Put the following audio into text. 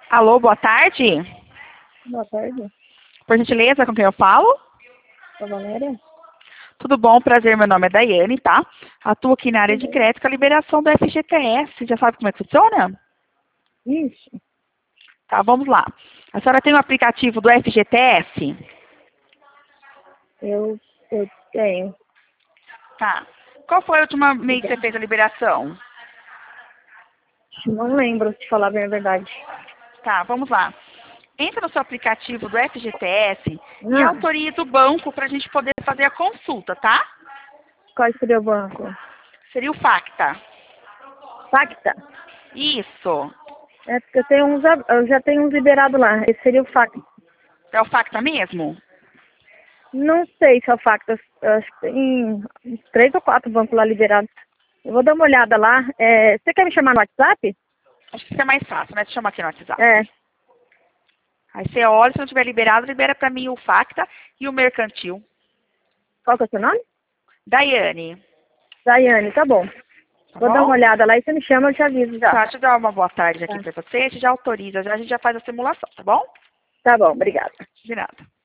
Alô, boa tarde. Boa tarde, Por gentileza, com quem eu falo? sou a Valéria. Tudo bom? Prazer, meu nome é Daiane, tá? Atuo aqui na área de crédito com a liberação do FGTS. Já sabe como é que funciona? Ixi, Tá, vamos lá. A senhora tem o aplicativo do FGTS? eu tenho. Tá. Qual foi a última mês que você fez a liberação? Não lembro, se falar bem a verdade. Tá, vamos lá. Entra no seu aplicativo do FGTS e Ah, autoriza o banco para a gente poder fazer a consulta, tá? qual seria o banco? Seria o FACTA. Facta? Isso. É porque eu já tenho uns liberados lá. Esse seria o Facta. É o FACTA mesmo? Não sei se é o Facta. Eu acho que tem uns 3 ou 4 bancos lá liberados. Eu vou dar uma olhada lá. Você quer me chamar no WhatsApp? Acho que isso é mais fácil, né? Te chama aqui no WhatsApp. É. Aí você olha, se não tiver liberado, libera para mim o FACTA e o mercantil. Qual que é o seu nome? Daiane, Daiane, tá bom. tá Vou dar uma bom? olhada lá e você me chama, eu te aviso já. Tá, deixa eu dar uma boa tarde aqui Tá, para você, a gente já autoriza, já, a gente já faz a simulação, tá bom? tá bom, obrigada. De nada.